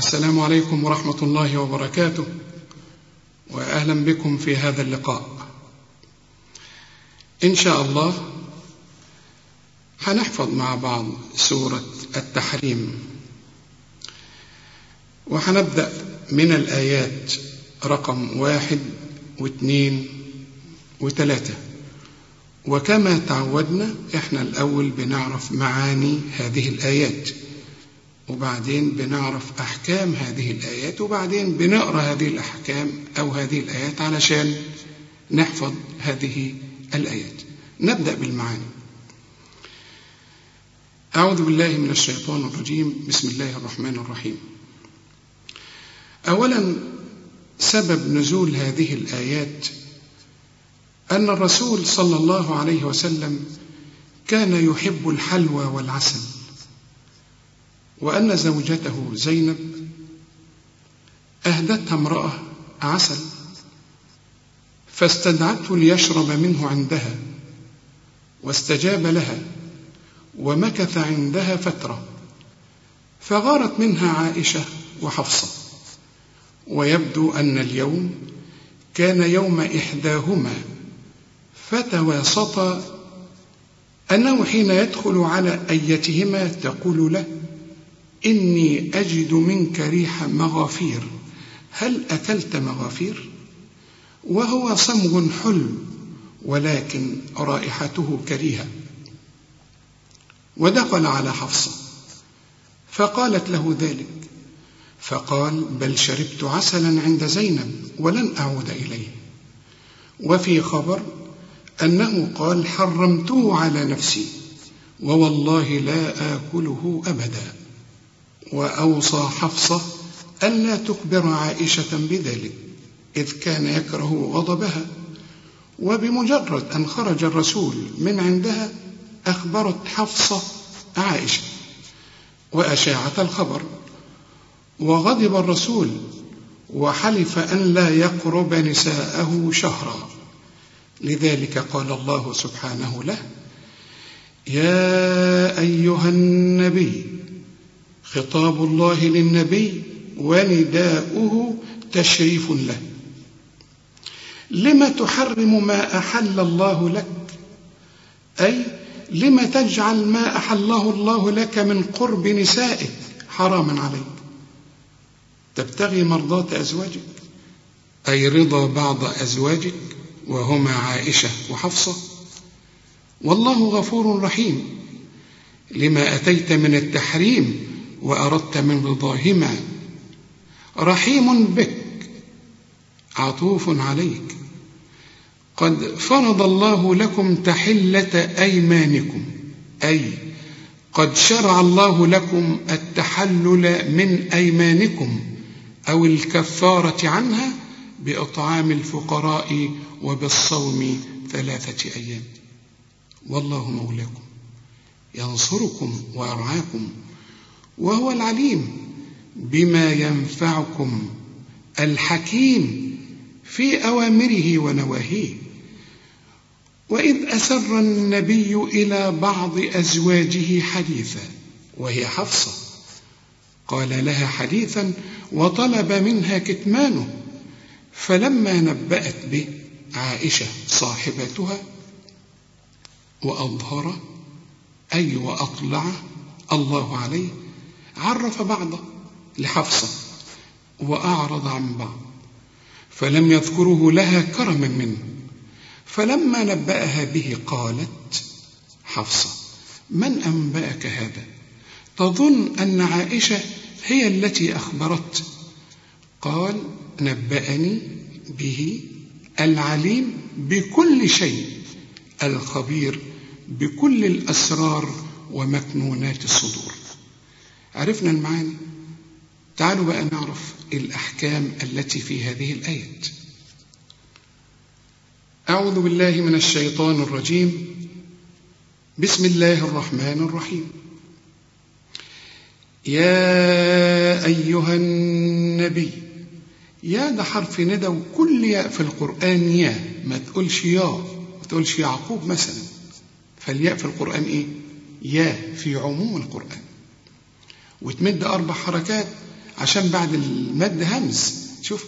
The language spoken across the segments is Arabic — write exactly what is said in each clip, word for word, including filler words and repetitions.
السلام عليكم ورحمة الله وبركاته، وأهلا بكم في هذا اللقاء. إن شاء الله هنحفظ مع بعض سورة التحريم، وهنبدأ من الآيات رقم واحد واثنين وثلاثة. وكما تعودنا احنا الأول بنعرف معاني هذه الآيات، وبعدين بنعرف أحكام هذه الآيات، وبعدين بنقرأ هذه الأحكام أو هذه الآيات علشان نحفظ هذه الآيات. نبدأ بالمعاني. أعوذ بالله من الشيطان الرجيم. بسم الله الرحمن الرحيم. أولا، سبب نزول هذه الآيات أن الرسول صلى الله عليه وسلم كان يحب الحلوى والعسل، وأن زوجته زينب أهدتها امرأة عسل فاستدعته ليشرب منه عندها، واستجاب لها ومكث عندها فترة، فغارت منها عائشة وحفصة. ويبدو أن اليوم كان يوم إحداهما، فتواسطا أنه حين يدخل على أيتهما تقول له: إني أجد منك ريح مغافير، هل أكلت مغافير؟ وهو صمغ حلو ولكن رائحته كريهة. ودخل على حفصة فقالت له ذلك، فقال: بل شربت عسلا عند زينب ولن أعود إليه. وفي خبر أنه قال: حرمته على نفسي ووالله لا آكله أبدا. وأوصى حفصة ألا تخبر عائشة بذلك، إذ كان يكره غضبها. وبمجرد أن خرج الرسول من عندها أخبرت حفصة عائشة وأشاعت الخبر، وغضب الرسول وحلف أن لا يقرب نساءه شهرا. لذلك قال الله سبحانه له: يا أيها النبي، خطاب الله للنبي ونداؤه تشريف له، لم تحرم ما أحل الله لك، أي لم تجعل ما أحله الله لك من قرب نسائك حراما عليك، تبتغي مرضاة أزواجك، أي رضا بعض أزواجك وهما عائشة وحفصة. والله غفور رحيم لما أتيت من التحريم وأردت من رضاهما، رحيم بك عطوف عليك، قد فرض الله لكم تحلة أيمانكم، أي قد شرع الله لكم التحلل من أيمانكم أو الكفارة عنها بإطعام الفقراء وبالصوم ثلاثة أيام. والله مولاكم ينصركم ويرعاكم، وهو العليم بما ينفعكم الحكيم في أوامره ونواهيه. وإذ أسر النبي إلى بعض أزواجه حديثا، وهي حفصة، قال لها حديثا وطلب منها كتمانه، فلما نبأت به عائشة صاحبتها وأظهر أي وأطلع الله عليه، عرف بعضه لحفصة وأعرض عن بعض، فلم يذكره لها كرما منه. فلما نبأها به قالت حفصة: من أنبأك هذا؟ تظن أن عائشة هي التي أخبرت؟ قال: نبأني به العليم بكل شيء، الخبير بكل الأسرار ومكنونات الصدور. عرفنا المعاني، تعالوا بقى نعرف الأحكام التي في هذه الآيات. أعوذ بالله من الشيطان الرجيم. بسم الله الرحمن الرحيم. يا أيها النبي، يا ده حرف ندى، وكل ياء في القرآن يا، ما تقولش يا، ما تقولش يعقوب مثلا، فالياء في القرآن إيه؟ يا، في عموم القرآن. وتمد أربع حركات عشان بعد المد همز. شوف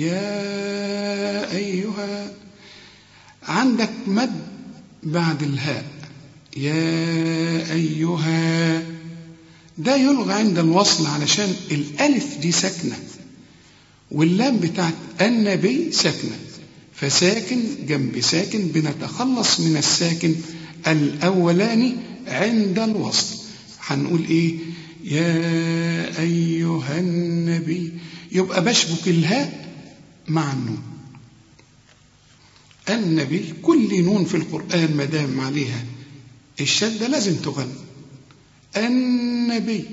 يا أيها، عندك مد بعد الهاء يا أيها، ده يلغى عند الوصل علشان الألف دي ساكنة واللام بتاعت النبي ساكنة، فساكن جنب ساكن بنتخلص من الساكن الأولاني عند الوصل. هنقول إيه؟ يا أيها النبي، يبقى بشبك الهاء مع النون. النبي كل نون في القرآن ما دام عليها الشدة لازم تغنى. النبي.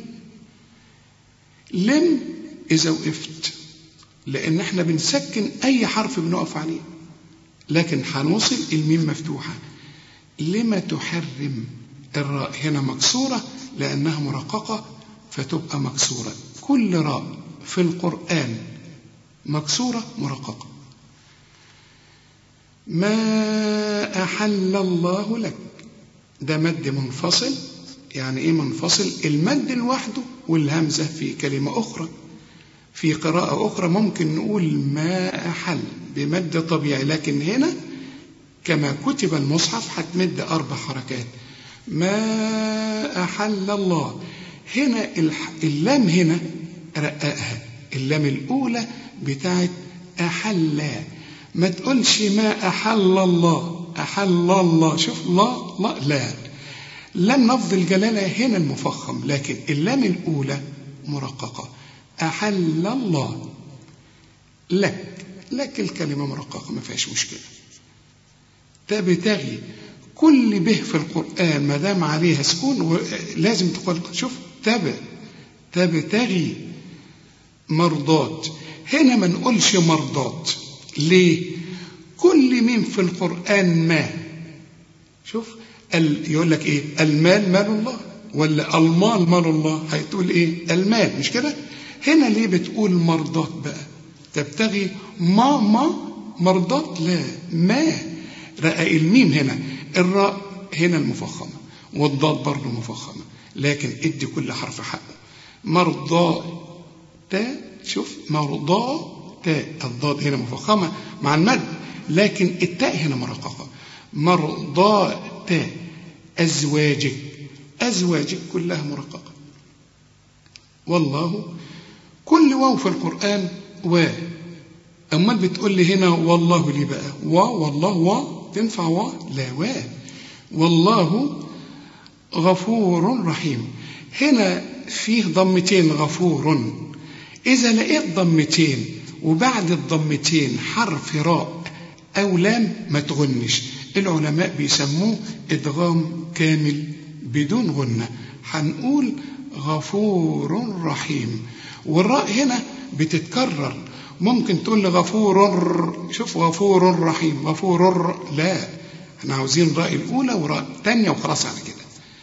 لم إذا وقفت، لأن احنا بنسكن أي حرف بنقف عليه، لكن هنوصل الميم مفتوحة. لما تحرم، الراء هنا مكسورة لأنها مرققة فتبقى مكسورة. كل راء في القرآن مكسورة مرققة. ما أحل الله لك، ده مد منفصل. يعني إيه منفصل؟ المد لوحده والهمزة في كلمة أخرى. في قراءة أخرى ممكن نقول ما أحل بمد طبيعي، لكن هنا كما كتب المصحف هتمد أربع حركات. ما أحل الله. هنا اللام هنا رققها، اللام الأولى بتاعت أحل، ما تقولش ما أحل الله أحل الله. شوف لا لا لا، لم لفظ الجلالة هنا المفخم، لكن اللام الأولى مرققة. أحل الله لك، لك الكلمة مرققة ما فيهاش مشكلة. تبتغي، كل به في القرآن ما دام عليها سكون لازم تقول. شوف تب تبتغي مرضات، هنا ما نقولش مرضات. ليه؟ كل مين في القرآن ما، شوف يقول لك ايه؟ المال مال الله، ولا المال مال الله، هيتقول ايه؟ المال، مش كده؟ هنا ليه بتقول مرضات بقى؟ تبتغي ما ما مرضات، لا ما. رقق الميم هنا، الراء هنا المفخمة والضاد برضه مفخمة، لكن ادي كل حرف حقه. مرضى تا، شوف مرضى تا، الضاد هنا مفخمة مع المد، لكن التاء هنا مرققة. مرضى تا. أزواجك، أزواجك كلها مرققة. والله، كل واو في القرآن و. أمال بتقول لي هنا والله ليه بقى؟ و والله و تنفع و؟ لا، و. والله غفور رحيم. هنا فيه ضمتين غفور، إذا لقيت ضمتين وبعد الضمتين حرف راء أو لام ما تغنش. العلماء بيسموه إدغام كامل بدون غنة. هنقول غفور رحيم، والراء هنا بتتكرر. ممكن تقول لي غفور، شوف غفور رحيم غفور، لا، احنا عاوزين راء الأولى وراء تانية وخلاص على كده.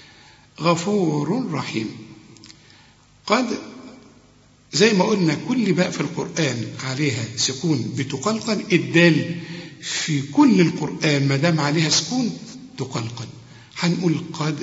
غفور رحيم. قد، زي ما قلنا كل باء في القرآن عليها سكون بتقلقل. الدال في كل القرآن ما دام عليها سكون تقلقل. هنقول قد.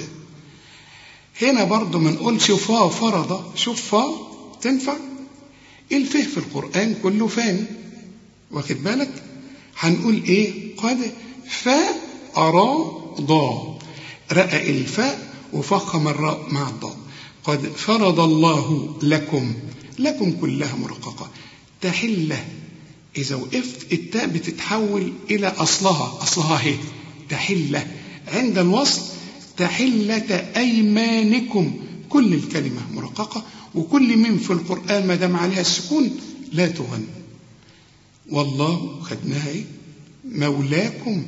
هنا برضو ما نقولش فا فرض، شوف فا تنفع. الفه في القرآن كله فاني، واخد بالك؟ هنقول ايه؟ قد فا أرى ضا، رقق الفاء وفخم الراء مع الضاد. قد فرض الله لكم، لكم كلها مرققة. تحلة، إذا وقفت التاء بتتحول إلى أصلها، أصلها هي تحلة. عند الوصل تحلة أيمانكم، كل الكلمة مرققة، وكل من في القرآن ما دام عليها السكون لا تغن. والله خدناها ايه؟ مولاكم،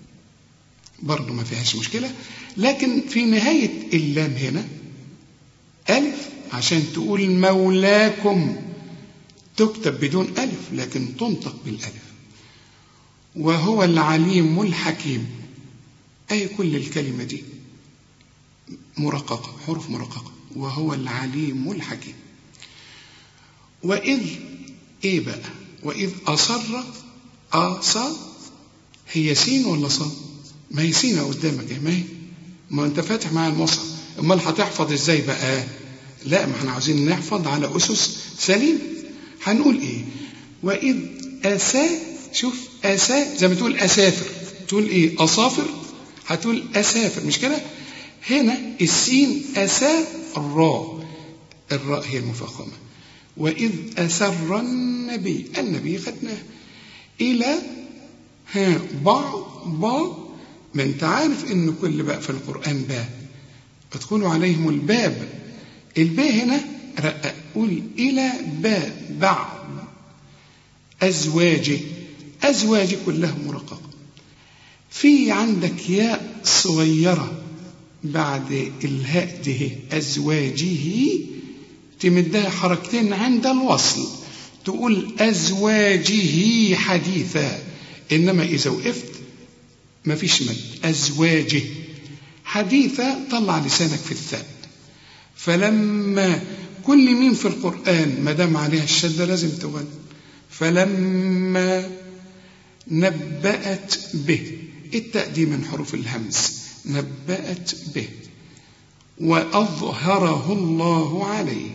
برضو ما فيهاش مشكلة، لكن في نهاية اللام هنا ألف عشان تقول مولاكم، تكتب بدون ألف لكن تنطق بالألف. وهو العليم الحكيم، أي كل الكلمة دي مرققة، حروف مرققة. وهو العليم الحكيم. وإذ، إيه بقى؟ وإذ أصر، أصر هي سين ولا صاد؟ ما هي سين قدامك، ما هي، ما أنت فاتح معايا المصحف، أمال هتحفظ إزاي بقى؟ لا، ما احنا عاوزين نحفظ على أسس سليم. هنقول إيه؟ وإذ أسا، شوف أسا زي ما تقول أسافر، تقول إيه؟ أصافر، هتقول أسافر، مش كده؟ هنا السين أسا الراء، الراء هي المفخمة. وإذ أسر النبي، النبي خدناه إلى ها بعض با، ما أنت عارف إن كل باء في القرآن باء، ادخلوا عليهم الباب، الباء هنا رقق، قول إلى باء بعض أزواجه، أزواجه كلها مرققة. في عندك ياء صغيرة بعد الهاء دي أزواجه، تمدها حركتين عند الوصل، تقول أزواجه حديثا. إنما إذا وقفت ما فيش مد، أزواجه حديثا، طلع لسانك في الثاء. فلما كل ميم في القرآن ما دام عليها الشدة لازم تغن. فلما نبأت به، التاء دي من حروف الهمز، نبأت به، وأظهره الله عليه.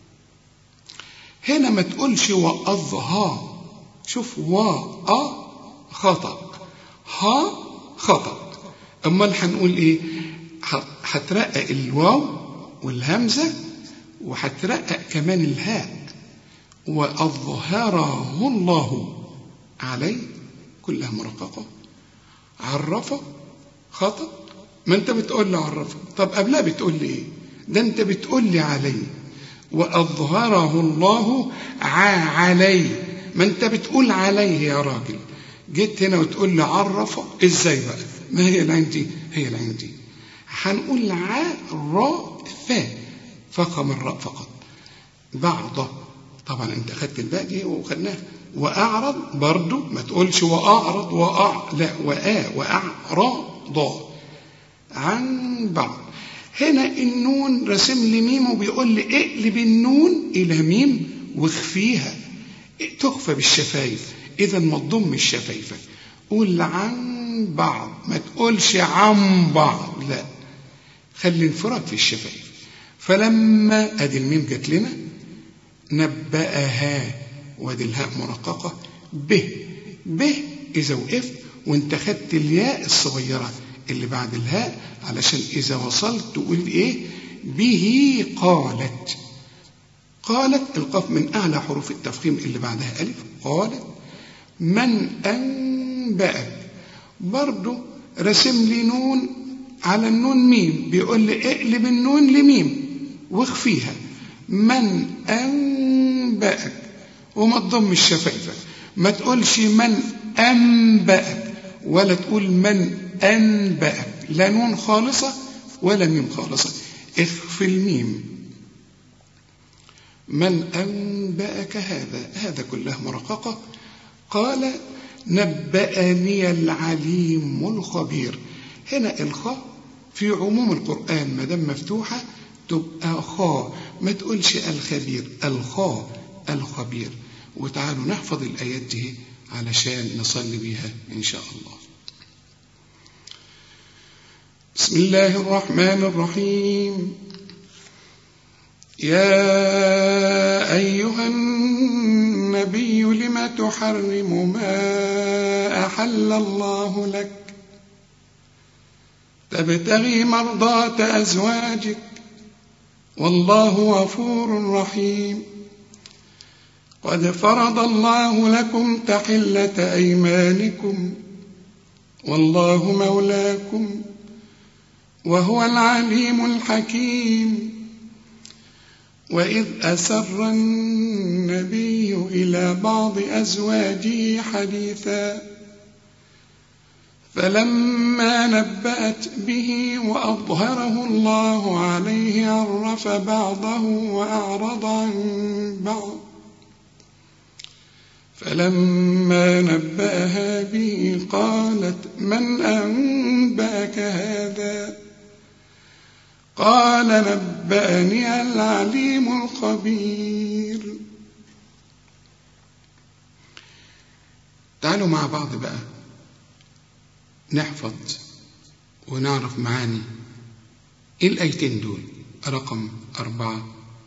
هنا ما تقولش وأظهر، شوف وا خطأ، ها خطأ. أمال هنقول إيه؟ هترقق الواو والهمزة، وهترقق كمان الهاء، وأظهره الله عليه، كلها مرققة. عرفه خطأ، ما أنت بتقول لي عرفه، طب قبلها بتقول لي إيه؟ ده أنت بتقول لي عليه. وأظهره الله عليه، ما أنت بتقول عليه يا راجل، جيت هنا وتقول لي عرفه، إزاي بقى؟ ما هي العين دي هي العين دي، هنقول ع را فا، فخم الراء فقط. بعضه، طبعا أنت أخذت الباء دي وخدناها. وأعرض برضو ما تقولش وأعرض وأع، لا، وآ وأعرض عن بعض. هنا النون رسم لي ميم وبيقول لي اقلب النون إلى ميم واخفيها، تخفى بالشفايف، إذا ما تضمش شفايفك، قول عن بعض، ما تقولش عن بعض، لا، خلي انفراد في الشفايف. فلما أدي الميم جت لنا، نبأها، وادي الهاء مرققة، به به إذا وقفت وانت خدت الياء الصغيرة اللي بعد الهاء، علشان إذا وصلت تقول إيه؟ به قالت. قالت القاف من أعلى حروف التفخيم اللي بعدها ألف، قالت. من أنبأك، برضو رسم لي نون على النون ميم، بيقول لي اقلب النون لميم واخفيها. من أنبأك، وما تضمش شفايفك، ما تقولش من أنبأك، ولا تقول من أنبأك، لا نون خالصة ولا ميم خالصة، اخفي الميم. من أنبأك هذا، هذا كله مرققة. قال نبأني العليم الخبير. هنا الخاء في عموم القرآن ما دام مفتوحة تبقى خاء، ما تقولش الخبير، الخاء الخبير. وتعالوا نحفظ الآيات دي علشان نصلي بيها إن شاء الله. بسم الله الرحمن الرحيم. يا أيها النبي لم تحرم ما أحل الله لك تبتغي مرضات أزواجك والله غفور رحيم. قد فرض الله لكم تحلة أيمانكم والله مولاكم وهو العليم الحكيم. وإذ أسر النبي إلى بعض أزواجه حديثا فلما نبأت به وأظهره الله عليه عرف بعضه وأعرض عن بعض. فلما نبأها به قالت من أنبأك هذا؟ قال نبأني العليم الخبير. تعالوا مع بعض بقى نحفظ ونعرف معاني الآيتين دول، رقم أربعة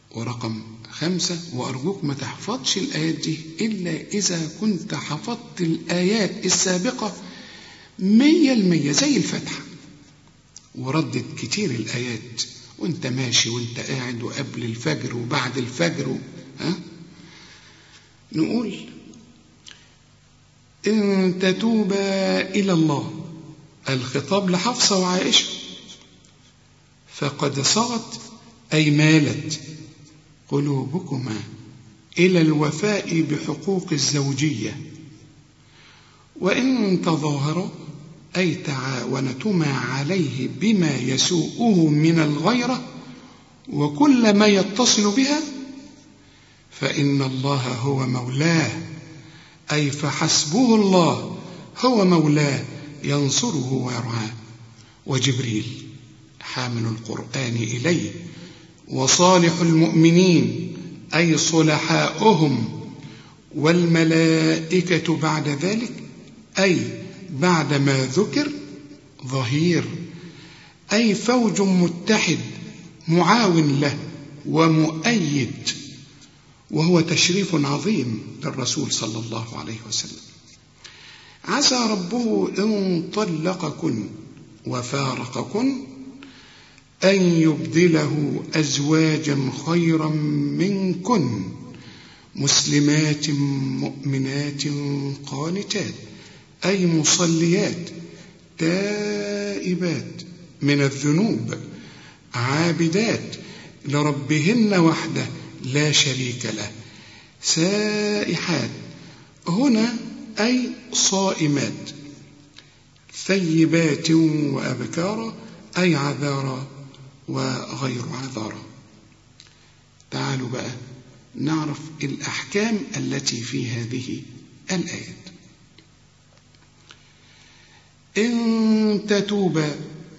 ورقم خمسة، وأرجوك ما تحفظش الآيات دي إلا إذا كنت حفظت الآيات السابقة مية المية زي الفتحة، وردد كتير الآيات وانت ماشي وانت قاعد وقبل الفجر وبعد الفجر. ها؟ نقول إن تتوبا إلى الله، الخطاب لحفصة وعائشة، فقد صغت أي مالت قلوبكما إلى الوفاء بحقوق الزوجية، وإن تظاهرا أي تعاونتما عليه بما يسوءه من الغيرة وكل ما يتصل بها، فإن الله هو مولاه، أي فحسبه الله هو مولاه ينصره ويرعاه، وجبريل حامل القرآن إليه، وصالح المؤمنين أي صلحاؤهم، والملائكة بعد ذلك أي بعد ما ذكر ظهير، أي فوج متحد معاون له ومؤيد، وهو تشريف عظيم للرسول صلى الله عليه وسلم. عسى ربه إن طلقكن وفارقكن أن يبدله أزواجا خيرا منكن مسلمات مؤمنات قانتات أي مصليات تائبات من الذنوب عابدات لربهن وحده لا شريك له سائحات، هنا أي صائمات، ثيبات وأبكارا أي عذارى وغير عذارى. تعالوا بقى نعرف الأحكام التي في هذه الآيات. إن تتوبا،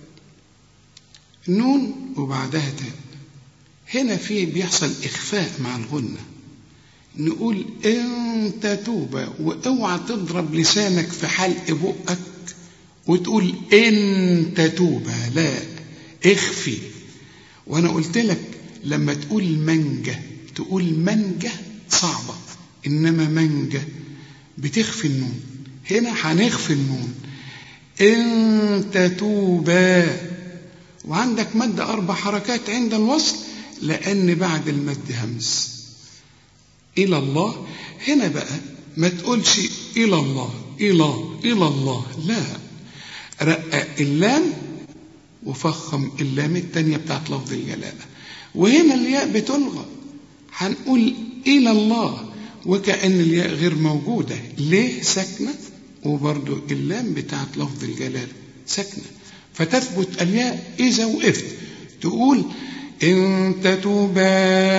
نون وبعدها تاء، هنا في بيحصل إخفاء مع الغنة، نقول إن تتوبا، واوعى تضرب لسانك في حلق بقك وتقول إن تتوبا، لا، اخفي. وانا قلت لك لما تقول منجة تقول منجة صعبة، انما منجة بتخفي النون، هنا هنخفي النون. إن تتوبا، وعندك مد أربع حركات عند الوصل لأن بعد المد همس. إلى الله، هنا بقى ما تقولش إلى الله إلى إلى الله، لا، رقق اللام وفخم اللام التانية بتاعت لفظ الجلالة، وهنا الياء بتلغى، هنقول إلى الله وكأن الياء غير موجودة. ليه؟ ساكنة، وبرضو اللام بتاعت لفظ الجلالة ساكنة، فتثبت الياء إذا وقفت تقول إن تتوبا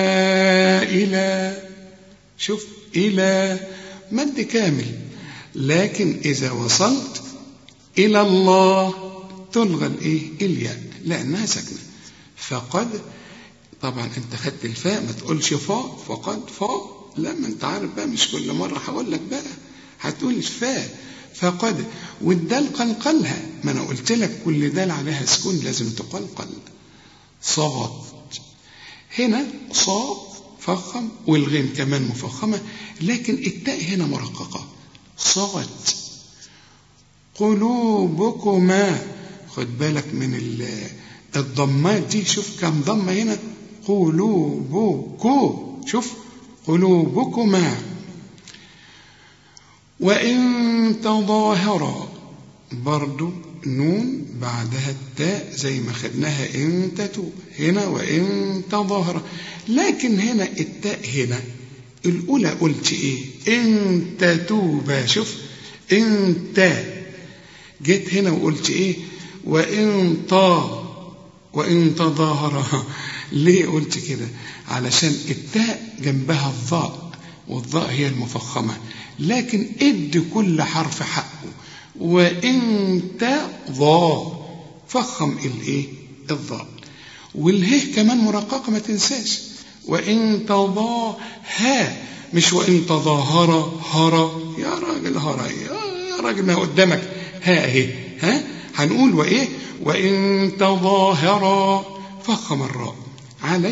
إلى، شوف إلى مد كامل، لكن إذا وصلت إلى الله تلغى الإيه؟ الياء لأنها ساكنة. فقد، طبعا أنت خدت الفاء، ما تقولش فاء فقد فاء، لا، ما أنت عارف بقى مش كل مرة هقول لك بقى هتقول فاء فقد، والدال قلقلها، ما أنا قلت لك كل دال عليها سكون لازم تقلقل. صغت، هنا صا فخم والغين كمان مفخمة، لكن التاء هنا مرققة. صغت قلوبكما، خد بالك من الضمات دي، شوف كم ضمة هنا، قلوبكو، شوف قلوبكما. وإن تظاهرا، برضو نون بعدها التاء زي ما خدناها إن تتوب، هنا وإن تظاهرا، لكن هنا التاء هنا الأولى قلت إيه؟ إن تتوبا، شوف إن تاء، جيت هنا وقلت إيه؟ وإن طا وإن تظاهرا. ليه قلت كده؟ علشان التاء جنبها الظاء، والظاء هي المفخمة، لكن ادي كل حرف حقه. وإن تظا، فخم الايه؟ الظاء، والهاء كمان مرققة ما تنساش. وإن تظا ها، مش وإن تظاهر هرى، يا راجل هرى، يا راجل ما قدامك ها اهي، ها هنقول وإيه؟ وإن تظاهر، فخم الراء عليه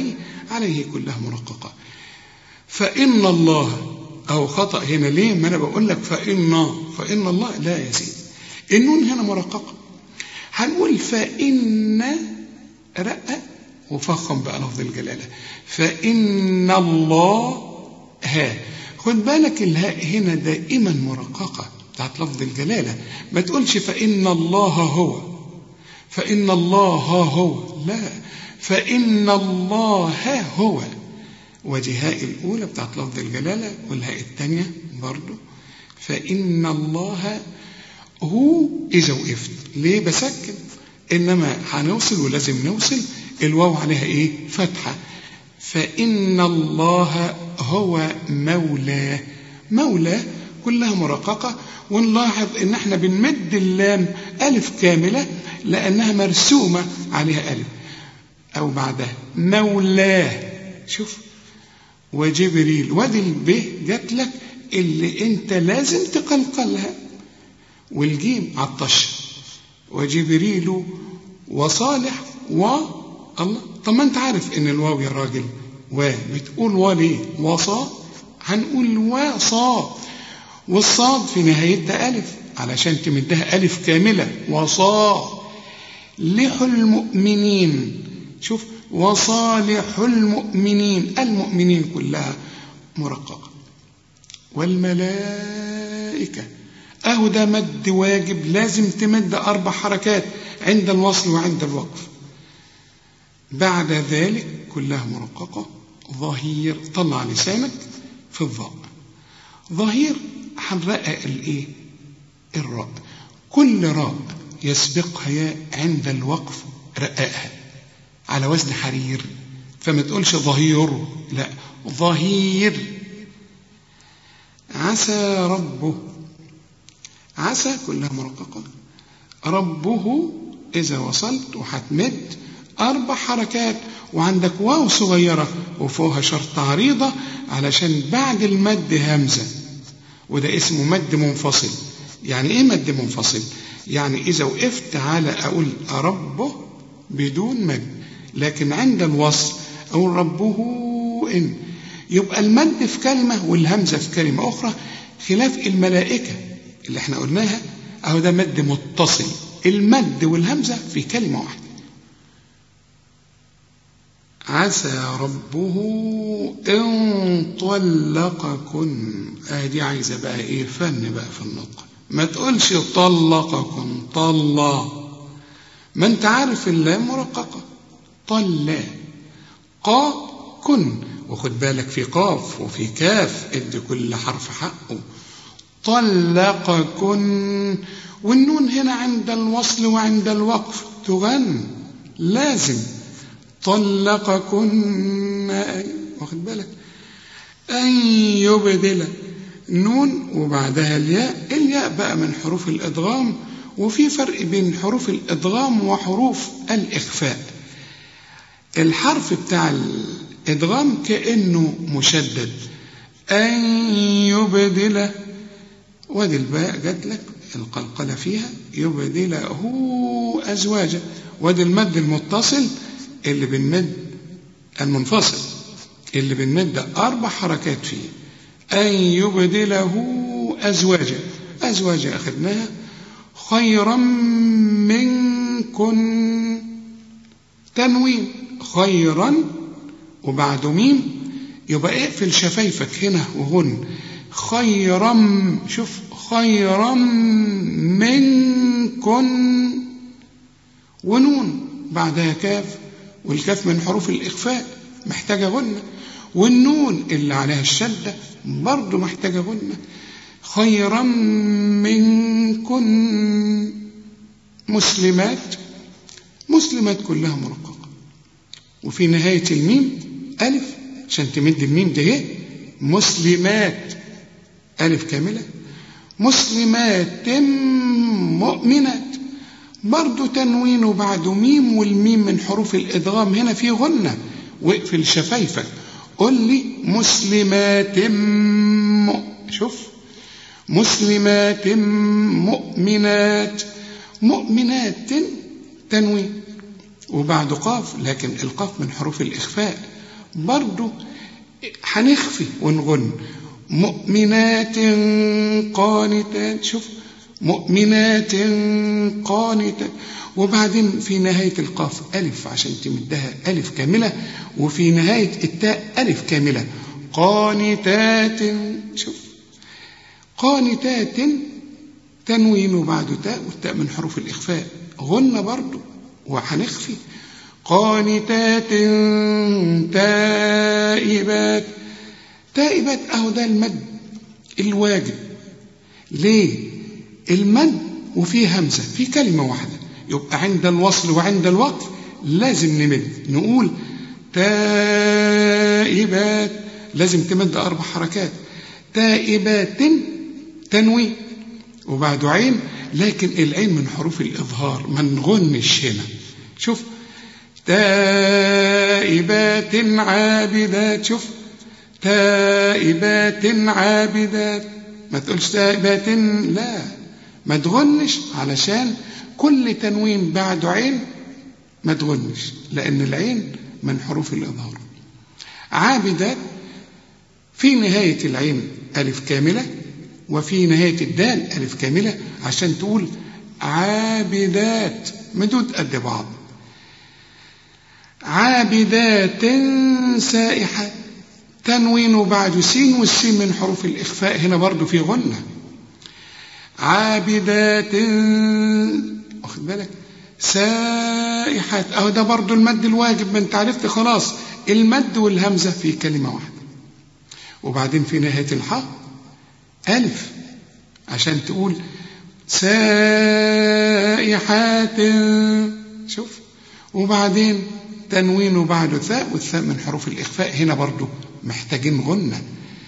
عليه كلها مرققة. فإن الله أو خطأ هنا ليه؟ ما أنا بقول لك فإن فإن الله لا يا سيدي، النون هنا مرققة. هنقول فإن رقق وفخم بقى لفظ الجلالة، فإن الله ها. خد بالك الهاء هنا دائما مرققة بتاعت لفظ الجلالة، ما تقولش فإن الله هو، فإن الله هو، لا، فإن الله هو. ودي هاء الأولى بتاعت لفظ الجلالة، والهاء الثانية برضو فإن الله هو. إذا وقفت ليه بسكن؟ إنما هنوصل ولازم نوصل، الواو عليها إيه؟ فتحة. فإن الله هو مولاه، مولاه كلها مرققة. ونلاحظ إن احنا بنمد اللام ألف كاملة لأنها مرسومة عليها ألف أو بعدها مولاه. شوف، وجبريل، ودي الب جات لك اللي انت لازم تقلقلها، والجيم عطش، وجبريل وصالح و الله. طب ما انت عارف ان الواو يا راجل و بتقول و ليه؟ وصا، هنقول وصا، والصاد في نهايتها ألف علشان تمدها ألف كاملة. وصالح المؤمنين، شوف، وصالح المؤمنين، المؤمنين كلها مرققة. والملائكة أهو ده مد واجب، لازم تمد أربع حركات عند الوصل وعند الوقف. بعد ذلك كلها مرققة. ظهير، طلع لسانك في الظاء. ظهير هنرقق الايه؟ الراء. كل راء يسبقها ياء عند الوقف رققها على وزن حرير، فما تقولش ظهير، لا، ظهير. عسى ربه، عسى كلها مرققة. ربه إذا وصلت وهتمد أربع حركات، وعندك واو صغيرة وفوقها شرطة عريضة علشان بعد المد همزة، وده اسمه مد منفصل. يعني إيه مد منفصل؟ يعني إذا وقفت على أقول ربه بدون مد، لكن عند الوصل أقول ربه إن، يبقى المد في كلمة والهمزة في كلمة أخرى، خلاف الملائكة اللي احنا قلناها أهو ده مد متصل، المد والهمزة في كلمة واحدة. عسى ربه إن طلقكن، آه دي عايزة بقى إيه؟ فن بقى في النطق. ما تقولش طلقكن طلا، ما انت عارف اللام مرققة. طلا، قا كن، وخد بالك في قاف وفي كاف، ادي كل حرف حقه. طلقكن، والنون هنا عند الوصل وعند الوقف تغن لازم. طلقكن، واخد بالك؟ أن يبدل، نون وبعدها الياء، الياء بقى من حروف الإدغام، وفي فرق بين حروف الإدغام وحروف الإخفاء. الحرف بتاع الإدغام كأنه مشدد، أن يبدل، وادي الباء جات لك القلقلة فيها، يبدله أزواجا، وادي المد المتصل اللي بنمد المنفصل اللي بنمد أربع حركات فيه. أن يبدله أزواجا، أزواجا أخذناها. خيرا منكن، تنوين، خيرا وبعد ميم، يبقى اقفل شفايفك هنا وهن. خيرا، شوف، خيرا منكن، ونون بعدها كاف، والكاف من حروف الإخفاء محتاجة غنة، والنون اللي عليها الشدة برضو محتاجة غنة. خيرا منكن مسلمات، مسلمات كلها مرققة، وفي نهاية الميم ألف عشان تمد الميم ده ايه؟ مسلمات، ألف كاملة. مسلمات مؤمنات، برضو تنوين وبعد ميم، والميم من حروف الإدغام هنا في غنة، واقفل شفايفك قل لي مسلمات م... شوف، مسلمات مؤمنات، مؤمنات تنوين وبعد قاف، لكن القاف من حروف الإخفاء، برضو هنخفي ونغن. مؤمنات قانتات، شوف مؤمنات قانتات، وبعدين في نهاية القاف ألف عشان تمدها ألف كاملة، وفي نهاية التاء ألف كاملة. قانتات، شوف قانتات تنوين وبعده تاء، والتاء من حروف الإخفاء، غنة برضو وهنخفي. قانتات تائبات، تائبات أهو ده المد الواجب. ليه؟ المد وفيه همزة في كلمة واحدة، يبقى عند الوصل وعند الوقف لازم نمد، نقول تائبات، لازم تمد أربع حركات. تائبات تنوين وبعده عين، لكن العين من حروف الإظهار ما نغنش هنا. شوف تائبات عابدات، شوف تائبات عابدات، ما تقولش تائبات، لا ما تغنش، علشان كل تنوين بعده عين ما تغنش، لأن العين من حروف الإظهار. عابدات في نهاية العين ألف كاملة، وفي نهاية الدال ألف كاملة، عشان تقول عابدات، مدود قد بعض. عابدات سائحات، تنوين وبعده سين، والسين من حروف الإخفاء، هنا برضو في غنة. عابدات، واخد بالك، سائحات، اهو ده برضو المد الواجب، ما انت عرفت خلاص المد والهمزة في كلمة واحدة. وبعدين في نهاية الحاء ألف عشان تقول سائحات، شوف، وبعدين تنوين وبعده ثاء، والثاء من حروف الإخفاء، هنا برضو محتاجين غنة.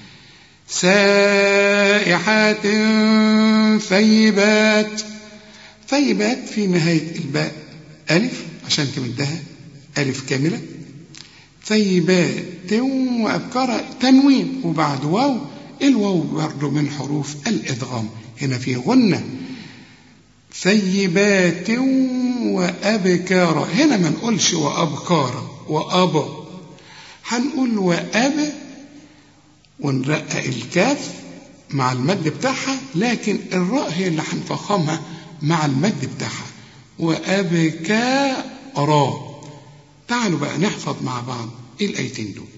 سائحات ثيبات، ثيبات في نهاية الباء ألف عشان تمدها ألف كاملة. ثيبات وأبكار تنوين وبعد واو، الواو برضو من حروف الإدغام، هنا في غنة. ثيبات وأبكار، هنا ما نقولش وأبكار وأبا، هنقول وأب ونرقق الكاف مع المد بتاعها، لكن الراء هي اللي هنفخمها مع المد بتاعها. وأبكار. تعالوا بقى نحفظ مع بعض الآيتين دول.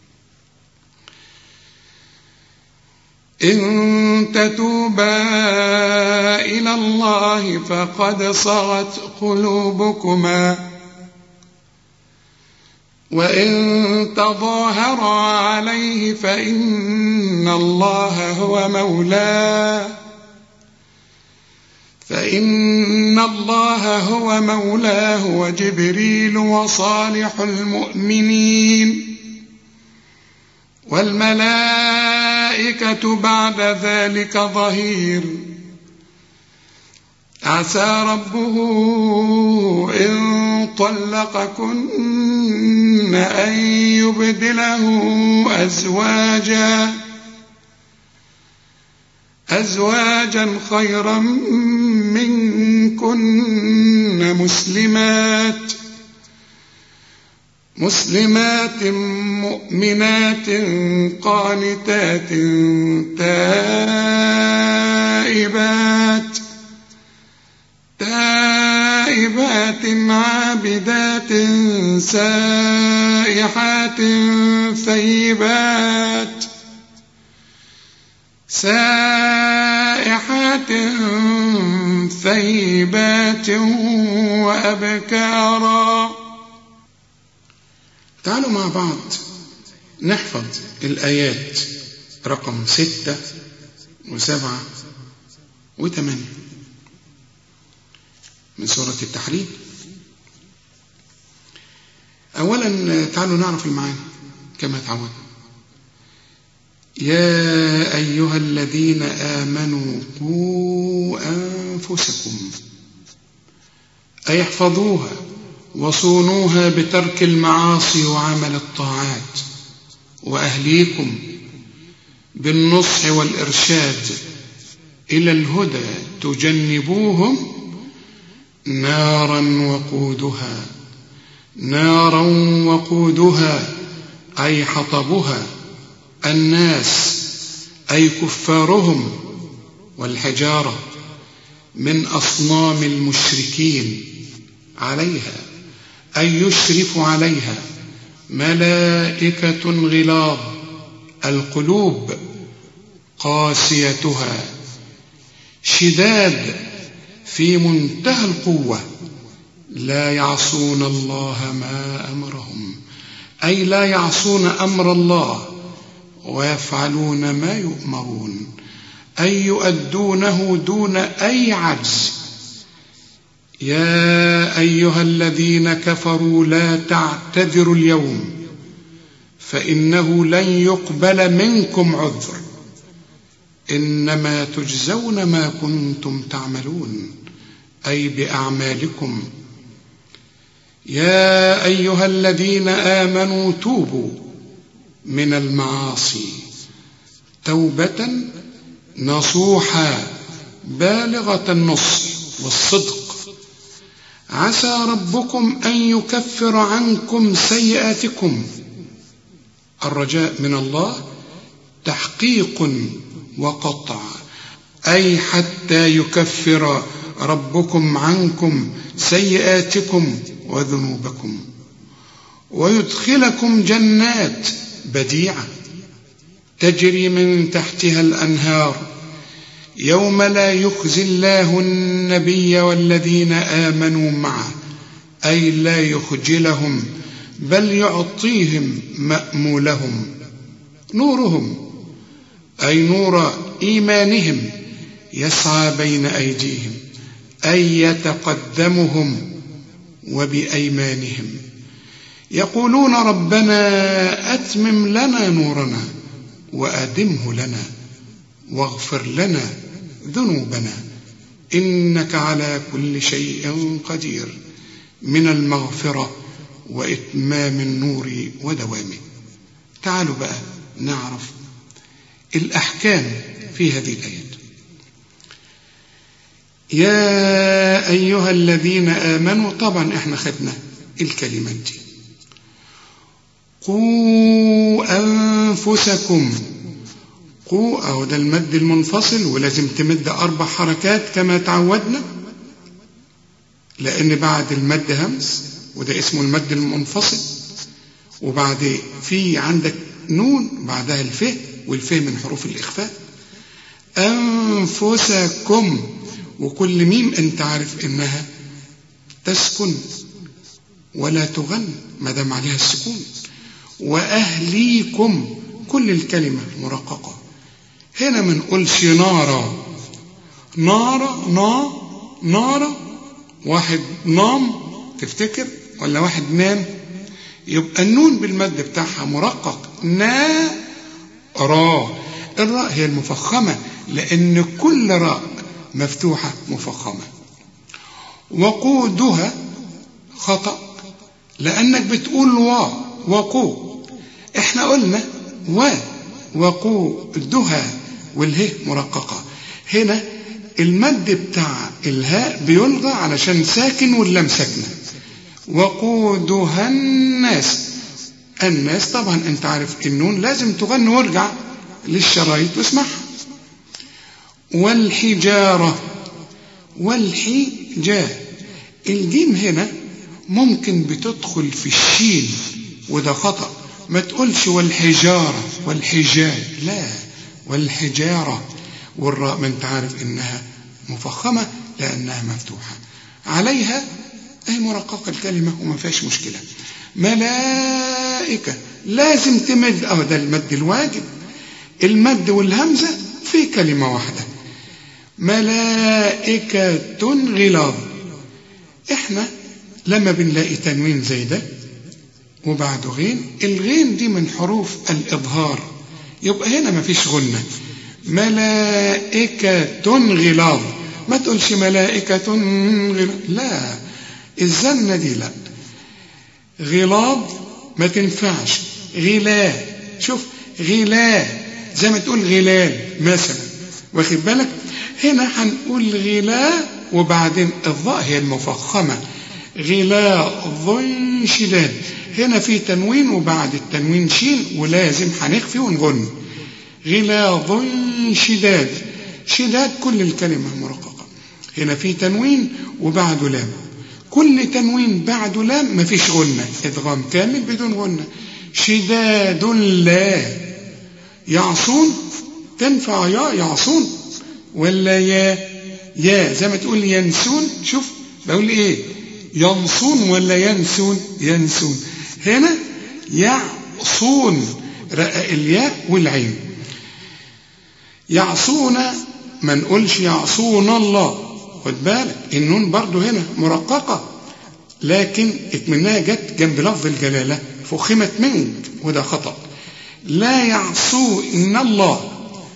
إن تتوبا إلى الله فقد صغت قلوبكما، وإن تظاهرا عليه فإن الله هو مولاه فإن الله هو مولاه وجبريل وصالح المؤمنين والملائكة بعد ذلك ظهير. عسى ربه إن طلقكن أن يبدله أزواجا أزواجا خيرا منكن مسلمات مسلمات مؤمنات قانتات تائبات تائبات عابدات سائحات ثيبات سائحات ثيبات وأبكارا. تعالوا مع بعض نحفظ الآيات رقم ستة وسبعة وثمانية من سورة التحريم. أولا تعالوا نعرف المعاني كما تعودنا. يا أيها الذين آمنوا قوا أنفسكم، أي احفظوها وصونوها بترك المعاصي وعمل الطاعات، وأهليكم بالنصح والإرشاد إلى الهدى تجنبوهم نارا وقودها نارا وقودها أي حطبها الناس أي كفارهم، والحجارة من أصنام المشركين عليها أي يشرف عليها ملائكة غلاظ القلوب قاسيتها شداد في منتهى القوة لا يعصون الله ما أمرهم، أي لا يعصون أمر الله ويفعلون ما يؤمرون، أي يؤدونه دون أي عجز. يا أيها الذين كفروا لا تعتذروا اليوم فإنه لن يقبل منكم عذر إنما تجزون ما كنتم تعملون، أي بأعمالكم. يا أيها الذين آمنوا توبوا من المعاصي توبة نصوحا بالغة النصح والصدق، عسى ربكم أن يكفر عنكم سيئاتكم. الرجاء من الله تحقيق وقطع، أي حتى يكفر ربكم عنكم سيئاتكم وذنوبكم ويدخلكم جنات بديعة تجري من تحتها الأنهار يوم لا يخزي الله النبي والذين آمنوا معه، أي لا يخجلهم بل يعطيهم مأمولهم. نورهم أي نور إيمانهم يسعى بين أيديهم أي يتقدمهم وبأيمانهم، يقولون ربنا أتمم لنا نورنا وأدمه لنا واغفر لنا ذنوبنا إنك على كل شيء قدير، من المغفرة وإتمام النور ودوامه. تعالوا بقى نعرف الأحكام في هذه الآيات. يا أيها الذين آمنوا، طبعا احنا خدنا الكلمات دي. قوا أنفسكم، قوا أو ده المد المنفصل ولازم تمد أربع حركات كما تعودنا، لأن بعد المد همس وده اسمه المد المنفصل، وبعد في عندك نون بعدها الفه، والفه من حروف الإخفاء. أنفسكم، وكل ميم أنت عارف إنها تسكن ولا تغن ما دام عليها السكون. وأهليكم، كل الكلمة مرققة. هنا ما نقولش نارا نارا نا نارا، واحد نام تفتكر ولا واحد نام، يبقى النون بالمد بتاعها مرقق نا را. الراء هي المفخمة لأن كل راء مفتوحة مفخمة. وقودها خطأ لأنك بتقول وا وقو، احنا قلنا و وقودها والهاء مرققة. هنا المد بتاع الهاء بيلغى علشان ساكن واللام ساكنة. وقودها الناس، الناس طبعا انت عارف النون لازم تغني وارجع للشرايط واسمعها. والحجارة، والحجا، الجيم هنا ممكن بتدخل في الشين وده خطأ، ما تقولش والحجارة والحجاج، لا والحجارة. والراء ما انت عارف انها مفخمة لانها مفتوحة عليها، اي مرققة الكلمة وما فيهاش مشكلة. ملائكة لازم تمد، اه ده المد الواجب، المد والهمزة في كلمة واحدة. ملائكة غلاظ، احنا لما بنلاقي تنوين زي ده وبعده غين، الغين دي من حروف الإظهار، يبقى هنا ما فيش غنة. ملائكة غلاظ، ما تقولش ملائكة غلاظ، لا الزنة دي لا. غلاظ ما تنفعش، غلا، شوف غلا زي ما تقول غلال مثلا، واخد بالك. هنا هنقول غلا وبعدين الظاء هي المفخمة، غلاظ شداد. هنا في تنوين وبعد التنوين شين ولازم هنخفي ونغن. غلاظ شداد، شداد كل الكلمة مرققة. هنا في تنوين وبعده لام، كل تنوين بعده لام مفيش غنة، ادغام كامل بدون غنة. شداد لا، يعصون تنفع يا يعصون ولا يا يا زي ما تقول ينسون. شوف بقول ايه، ينصون ولا ينسون؟ ينسون. هنا يعصون، رقق الياء والعين. يعصون ما نقولش يعصون الله، خد بالك النون برضو هنا مرققة، لكن اكمنها جت جنب لفظ الجلالة فخمت منك وده خطأ. لا يعصون الله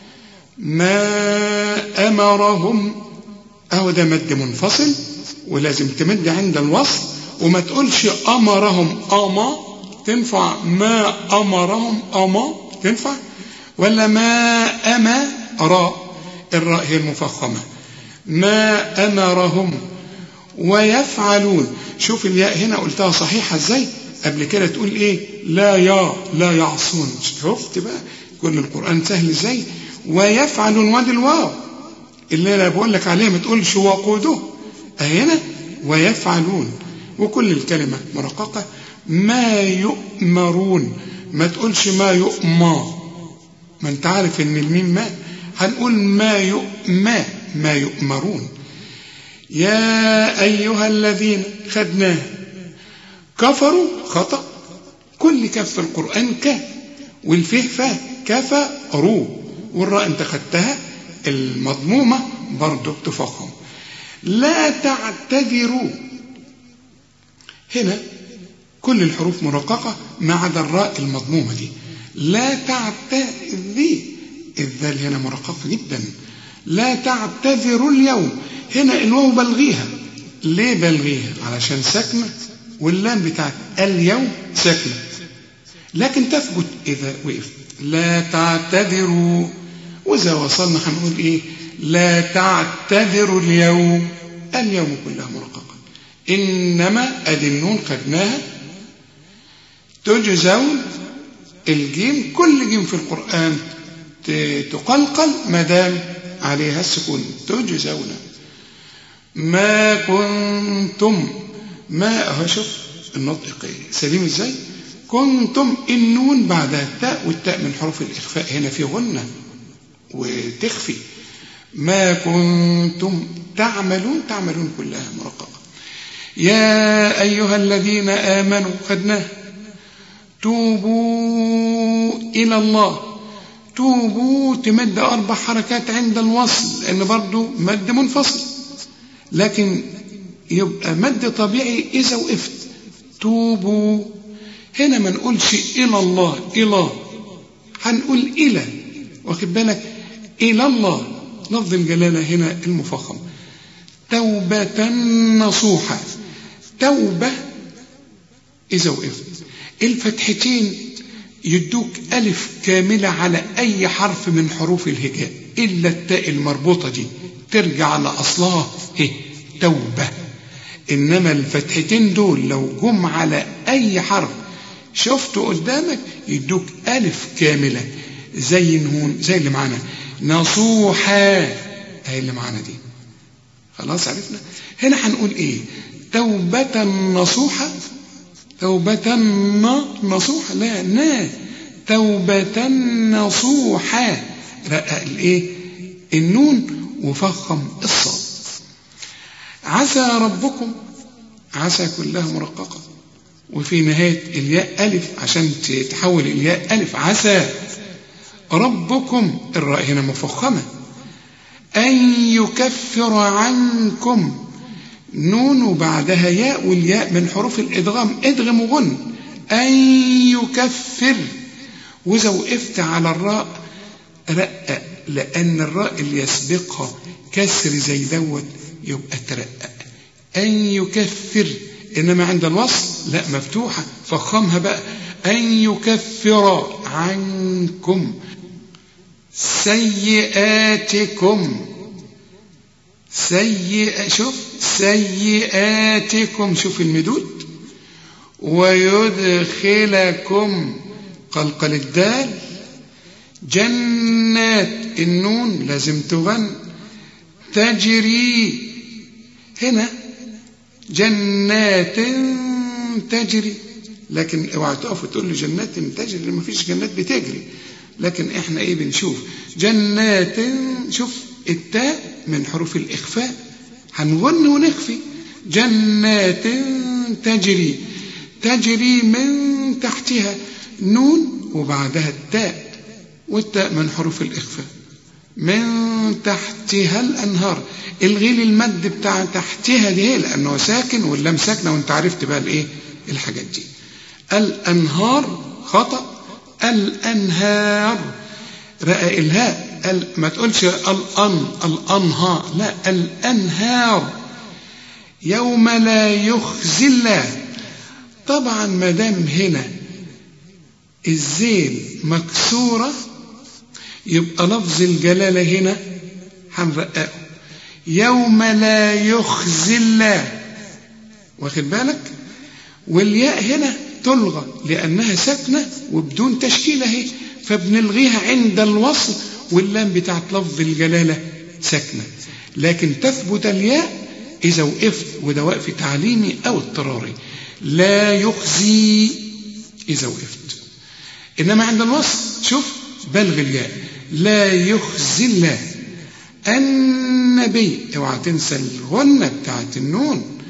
ما أمرهم، أهو ده مد منفصل ولازم تمد عند الوصل، وما تقولش أمرهم أما تنفع، ما أمرهم أما تنفع، ولا ما أما راء، الراء هي المفخمة. ما أمرهم ويفعلون. شوف الياء هنا قلتها صحيحة ازاي، قبل كده تقول ايه لا يا لا يعصون. شفت بقى كل القرآن سهل ازاي. ويفعلون وادي الواو اللي انا بقول لك عليها، ما تقولش وقوده، هنا ويفعلون وكل الكلمة مرققة. ما يؤمرون ما تقولش ما يؤمى، ما انت عارف ان الميم ما، هنقول ما يؤمى ما يؤمرون. يا أيها الذين خدناه كفروا خطأ، كل كف في القرآن ك، والفه فه كفروا، والراء انت خدتها المضمومة برضو تفخم. لا تعتذروا، هنا كل الحروف مرققة ما عدا الراء المضمومة دي. لا تعتذروا، الذال هنا مرققة جدا. لا تعتذروا اليوم، هنا الواو بلغيها. ليه بلغيها؟ علشان ساكنة، واللام بتاعت اليوم ساكنة، لكن تثبت إذا وقفت. لا تعتذروا، وإذا وصلنا هنقول إيه؟ لا تعتذروا اليوم، اليوم كلها مرققة. إنما أدي النون خدناها. تجزون، الجيم كل جيم في القرآن تقلقل ما دام عليها السكون. تجزون ما كنتم، ما اهو شوف النطق سليم ازاي. كنتم النون بعدها التاء، والتاء من حروف الإخفاء هنا في غنة وتخفي. ما كنتم تعملون، تعملون كلها مرققة. يا أيها الذين آمنوا خدناه. توبوا إلى الله، توبوا تمد أربع حركات عند الوصل لأن برضو مد منفصل، لكن يبقى مد طبيعي إذا وقفت. توبوا هنا ما نقولش إلى الله، إلى هنقول إلى، واخد بالك، إلى الله لفظ الجلالة هنا المفخم. توبة نصوحة، توبة إذا وقفت. الفتحتين يدوك ألف كاملة على أي حرف من حروف الهجاء إلا التاء المربوطة دي ترجع على أصلها هي توبة. إنما الفتحتين دول لو جم على أي حرف شفته قدامك يدوك ألف كاملة، زي نون زي اللي معانا نصوحا، هي اللي معانا دي. خلاص عرفنا. هنا هنقول إيه؟ توبة نصوحة، توبة نصوحة، لا نا توبة نصوحة، رقق الايه النون وفخم الصاد. عسى ربكم، عسى كلها مرققة، وفي نهاية الياء ألف عشان تحول الياء ألف. عسى ربكم، الراء هنا مفخمة. أن يكفر عنكم، نون وبعدها ياء، والياء من حروف الإدغام، ادغم وغن. أن يكفر، وإذا وقفت على الراء رقق، لأن الراء اللي يسبقها كسر زي دوت يبقى ترقق. أن يكفر، إنما عند الوصل لا مفتوحة، فخمها بقى. أن يكفر عنكم سيئاتكم، سيئة، شوف سيئاتكم، شوف المدود. ويدخلكم قلقل الدال جنات النون لازم تغن تجري هنا جنات تجري، لكن اوعى تقف وتقول لي جنات تجري، ما فيش جنات بتجري، لكن احنا ايه بنشوف جنات. شوف التاء من حروف الاخفاء هنغن ونخفي. جنات تجري تجري من تحتها نون وبعدها التاء، والتاء من حروف الاخفاء. من تحتها الانهار، الغي لي المد بتاع تحتها دي لانه ساكن واللام ساكنه، وانت عرفت بقى الايه الحاجات دي. الانهار خطأ، الانهار رقق الهاء، ما تقولش الان الانها، لا الانهار. يوم لا يخزي الله، طبعا ما دام هنا الزين مكسوره يبقى لفظ الجلاله هنا هنرققه. يوم لا يخزي الله، واخد بالك؟ والياء هنا تلغى لأنها ساكنة وبدون تشكيل اهي، فبنلغيها عند الوصل، واللام بتاعت لفظ الجلالة ساكنة، لكن تثبت الياء إذا وقفت، وده وقف تعليمي أو اضطراري. لا يخزي إذا وقفت، إنما عند الوصل شوف بلغ الياء. لا يخزي الله النبي، اوعى تنسى الغنة بتاعت النون.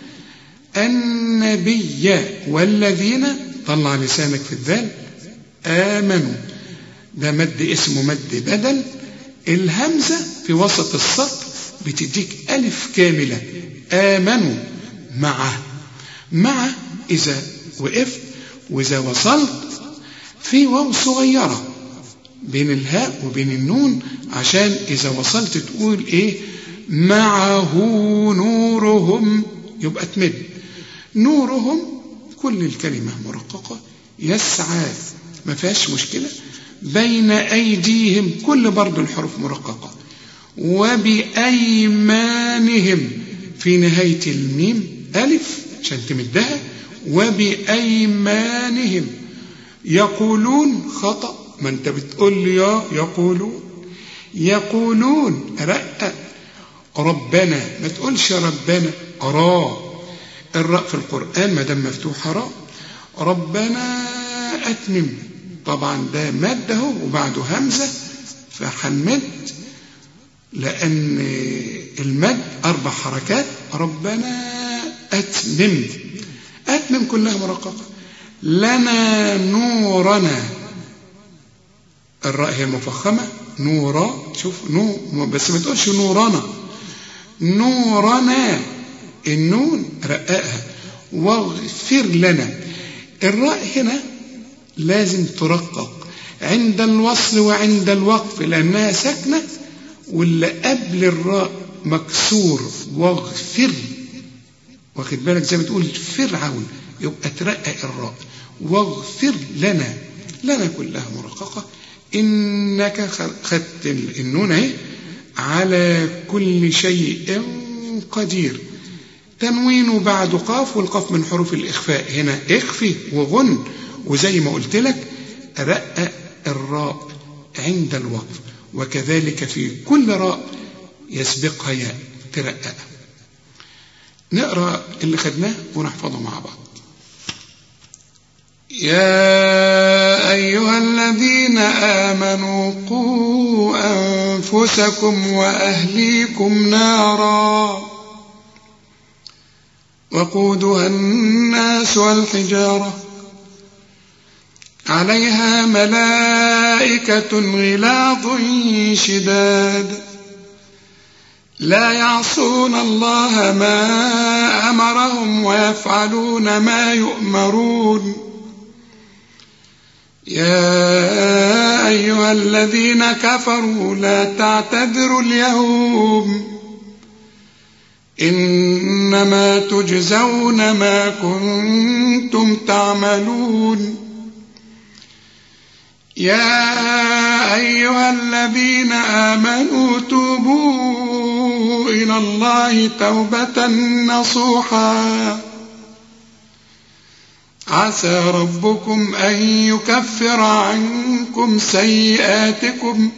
النبي والذين، طلع لسانك في الذال. آمنوا، ده مد اسمه مد بدل. الهمزة في وسط السطر بتديك ألف كاملة. آمنوا مع مع إذا وقفت، وإذا وصلت في واو صغيرة بين الهاء وبين النون، عشان إذا وصلت تقول إيه؟ معه نورهم، يبقى تمد نورهم. كل الكلمة مرققة. يسعى ما فيهاش مشكلة. بين أيديهم كل برضو الحروف مرققة. وبأيمانهم في نهاية الميم ألف عشان تمدها. وبأيمانهم. يقولون خطأ، ما انت بتقول لي يا يقولون يقولون رأى. ربنا ما تقولش ربنا را، الراء في القرآن ما دام مفتوحة راء. ربنا أتمم، طبعا ده مد اهو وبعده همزة فحنمد، لأن المد أربع حركات. ربنا أتمم، أتمم كلها مرققة. لنا نورنا، الراء هي مفخمة. نورا، شوف نو، بس ما تقولش نورنا. نورنا النون رققها. واغفر لنا، الراء هنا لازم ترقق عند الوصل وعند الوقف لأنها ساكنة، واللي قبل الراء مكسور. واغفر، واخد بالك؟ زي ما تقول فرعون، يبقى ترقق الراء. واغفر لنا، لنا كلها مرققة. إنك خدت النون اهي. على كل شيء قدير، تنوين بعد قاف، والقاف من حروف الإخفاء. هنا اخفي وغن، وزي ما قلت لك رقق الراء عند الوقف، وكذلك في كل راء يسبقها ياء ترقق. نقرأ اللي خدناه ونحفظه مع بعض. يا أيها الذين آمنوا قوا أنفسكم وأهليكم نارا وقودها الناس والحجارة عليها ملائكة غلاظ شداد لا يعصون الله ما أمرهم ويفعلون ما يؤمرون. يا أيها الذين كفروا لا تعتذروا اليوم إنما تجزون ما كنتم تعملون. يا أيها الذين آمنوا توبوا إلى الله توبة نصوحا عسى ربكم أن يكفر عنكم سيئاتكم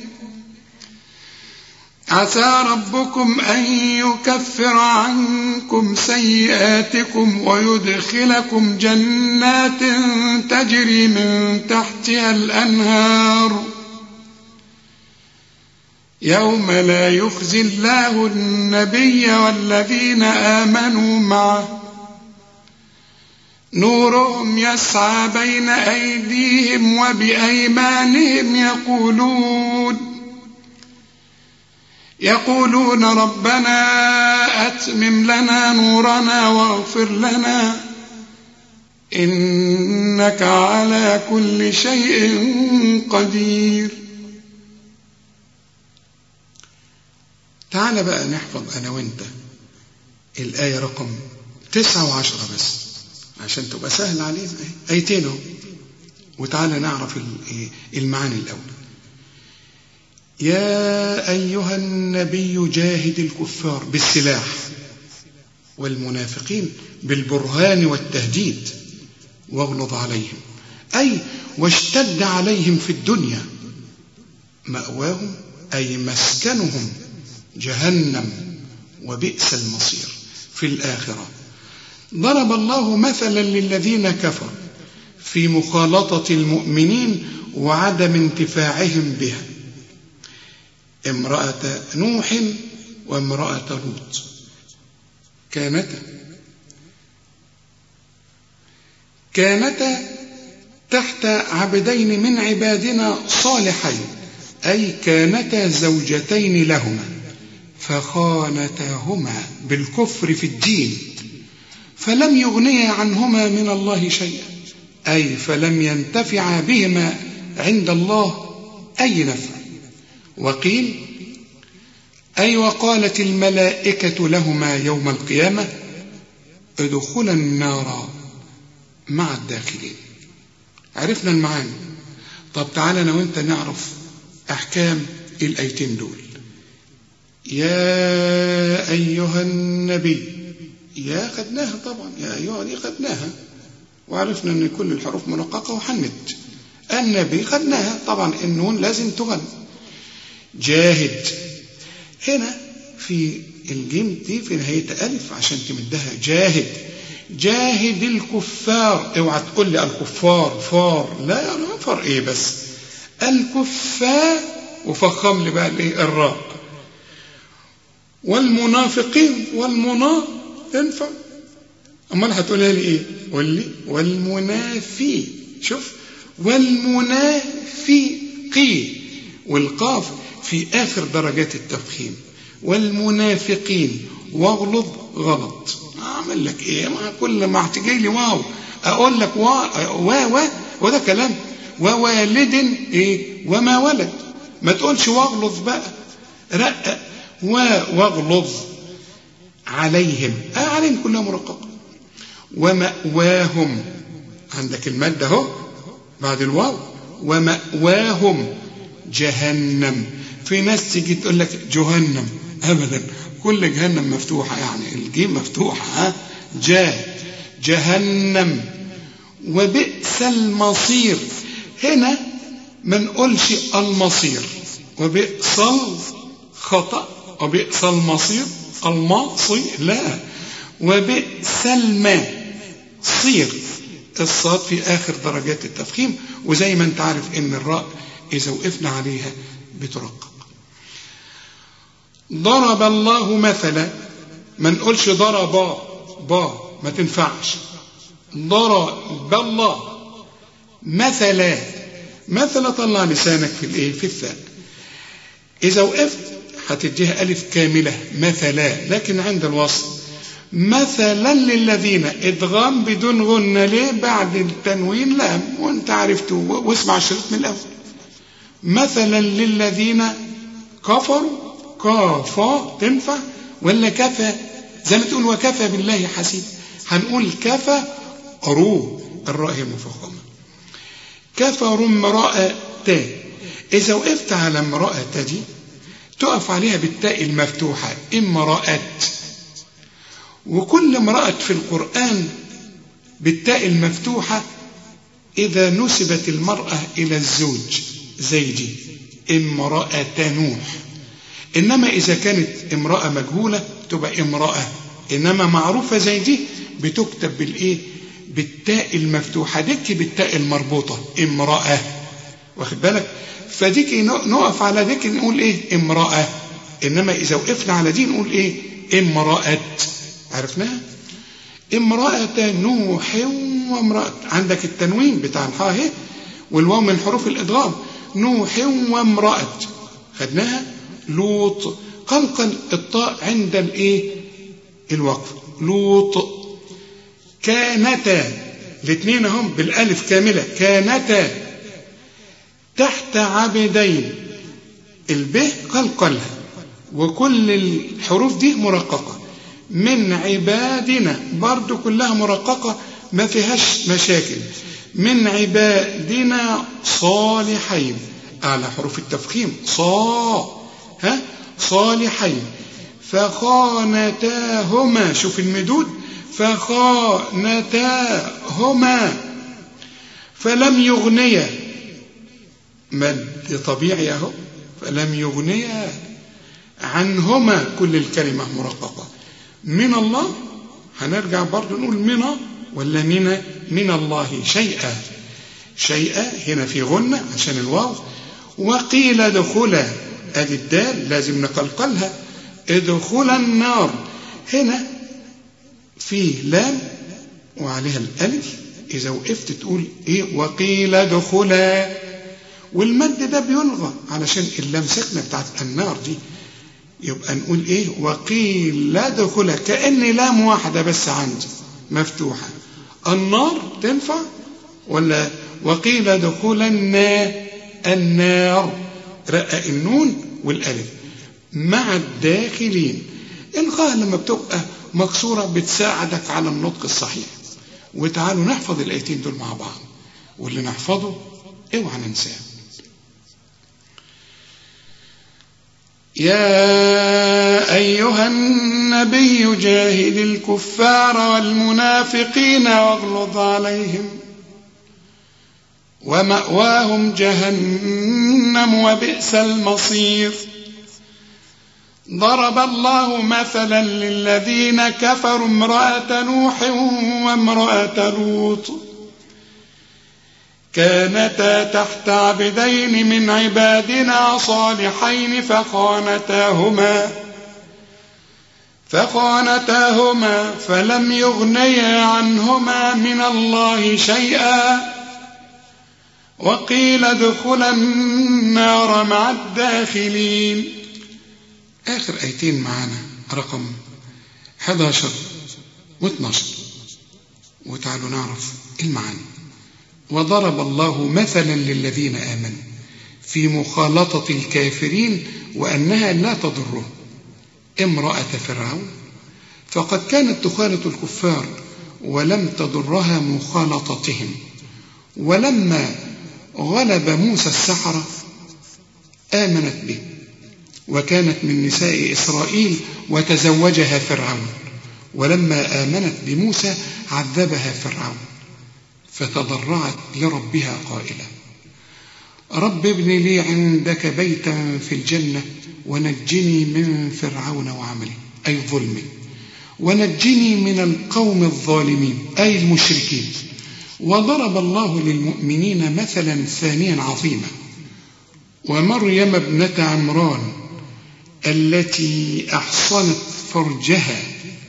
عسى ربكم أن يكفر عنكم سيئاتكم ويدخلكم جنات تجري من تحتها الأنهار يوم لا يخزي الله النبي والذين آمنوا معه نورهم يسعى بين أيديهم وبأيمانهم يقولون يقولون ربنا أتمم لنا نورنا واغفر لنا إنك على كل شيء قدير. تعال بقى نحفظ أنا وإنت الآية رقم تسعة وعشرة بس عشان تبقى سهل علينا. آيتين اهو، وتعالى نعرف المعاني الأول. يا أيها النبي جاهد الكفار بالسلاح والمنافقين بالبرهان والتهديد واغلظ عليهم، أي واشتد عليهم في الدنيا، مأواهم أي مسكنهم جهنم وبئس المصير في الآخرة. ضرب الله مثلا للذين كفروا في مخالطة المؤمنين وعدم انتفاعهم بها، امرأة نوح وامرأة لوط كانتا كانتا تحت عبدين من عبادنا صالحين، أي كانتا زوجتين لهما فخانتاهما بالكفر في الدين فلم يغنيا عنهما من الله شيئا، أي فلم ينتفعا بهما عند الله أي نفع. وقيل أي وقالت الملائكة لهما يوم القيامة ادخلا النار مع الداخلين. عرفنا المعاني. طب تعالى أنا وإنت نعرف أحكام الآيتين دول. يا أيها النبي، يا خدناها طبعا، يا أيها دي خدناها وعرفنا أن كل الحروف منققة وحنت. النبي خدناها طبعا، النون لازم تغن. جاهد هنا في الجيم دي في نهاية ألف عشان تمدها جاهد. جاهد الكفار، اوعى تقول لي الكفار فار، لا يا رب فار ايه بس، الكفار وفخم لي بقى الايه الراء. والمنافقين والمنا ينفع، امال هتقولها لي ايه؟ قول لي والمنافي، شوف والمنافقين والقاف في آخر درجات التفخيم. والمنافقين واغلظ غلط. أعمل لك إيه؟ ما كل ما هتجي لي واو أقول لك وا وا وا وده كلام. ووالد إيه وما ولد، ما تقولش واغلظ بقى، رقق واغلظ عليهم، آه عليهم كلها مرققة. ومأواهم عندك المادة اهو بعد الواو، ومأواهم جهنم. في ناس تيجي تقول لك جهنم، ابدا كل جهنم مفتوحه، يعني الجيم مفتوحه ها جاه جهنم وبئس المصير. هنا ما نقولش المصير، وبئس الخطأ وبئس المصير الماصي، لا، وبئس المصير. الصاد في آخر درجات التفخيم، وزي ما انت عارف ان الراء إذا وقفنا عليها بترقق. ضرب الله مثلا، ما نقولش ضرب با ما تنفعش. ضرب الله مثلا، مثلا طلع لسانك في الايه في الثاء، إذا وقفت هتديها ألف كاملة مثلا، لكن عند الوصل مثلا للذين ادغام بدون غنة، ليه؟ بعد التنوين لام، وانت عرفته واسمع الشريط من الأول. مثلا للذين كفروا، كافا تنفع ولا كفى؟ زي ما تقول وكفى بالله حسيب، هنقول كفى رو، الراء هي مفخمة. كفروا امرأة، إذا وقفت على امرأة دي تقف عليها بالتاء المفتوحة امرأة. وكل امرأة في القرآن بالتاء المفتوحة إذا نسبت المرأة إلى الزوج زي دي امرأة نوح. إنما إذا كانت امرأة مجهولة تبقى امرأة، إنما معروفة زي دي بتكتب بالإيه؟ بالتاء المفتوحة. ديك بالتاء المربوطة امرأة، واخد بالك؟ فديك نقف على ديك نقول إيه؟ امرأة. إنما إذا وقفنا على دي نقول إيه؟ امرأة. عرفناها؟ امرأة نوح وامرأة. عندك التنوين بتاع الحاء اهي والواو من حروف الإدغام. نوح وامرأة خدناها. لوط. قلقل الطاء عند الايه؟ الوقف. لوط. كانتا الاثنين هم بالالف كاملة. كانتا تحت عبدين. الب قلقلها وكل الحروف دي مرققة. من عبادنا برضو كلها مرققة ما فيهاش مشاكل. من عبادنا صالحين على حروف التفخيم صا ها صالحين. فخانتاهما شوف المدود فخانتاهما فلم يغنيا مد طبيعي اهو. فلم يغنيا عنهما كل الكلمة مرققة. من الله هنرجع برضو نقول من ولا من من الله شيئا. شيئا هنا في غنة عشان الواو. وقيل ادخلا ادي الدال لازم نقلقلها. ادخلا النار هنا في لام وعليها الالف. اذا وقفت تقول ايه؟ وقيل ادخلا. والمد ده بيلغى علشان اللام ساكنه بتاعت النار دي. يبقى نقول ايه؟ وقيل ادخلا كأن لام واحدة بس عندي مفتوحة. النار تنفع ولا وقيل ادخلا النار؟ رقق النون والالف مع الداخلين. الغاء لما بتبقى مكسورة بتساعدك على النطق الصحيح. وتعالوا نحفظ الايتين دول مع بعض، واللي نحفظه اوعى ننساه. يا أيها النبي جاهد الكفار والمنافقين واغلظ عليهم ومأواهم جهنم وبئس المصير. ضرب الله مثلا للذين كفروا امرأة نوح وامرأة لوط كانتا تحت عبدين من عبادنا صالحين فخانتاهما فخانتاهما فلم يغنيا عنهما من الله شيئا وقيل ادخلا النار مع الداخلين. آخر آيتين معانا رقم احد عشر واثني عشر وتعالوا نعرف المعاني. وضرب الله مثلا للذين آمنوا في مخالطة الكافرين وأنها لا تضره امرأة فرعون فقد كانت تخالط الكفار ولم تضرها مخالطتهم. ولما غلب موسى السحرة آمنت به وكانت من نساء إسرائيل وتزوجها فرعون. ولما آمنت بموسى عذبها فرعون فتضرعت لربها قائلة رب ابن لي عندك بيتا في الجنة ونجني من فرعون وعمله أي ظلمه ونجني من القوم الظالمين أي المشركين. وضرب الله للمؤمنين مثلا ثانيا عظيما ومريم ابنة عمران التي أحصنت فرجها